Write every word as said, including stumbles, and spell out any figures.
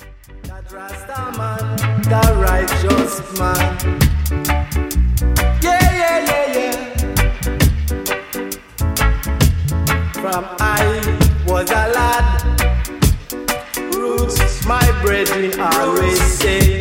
That Rasta man, that righteous man. Yeah, yeah, yeah, yeah. From I was a lad, roots my brethren always say.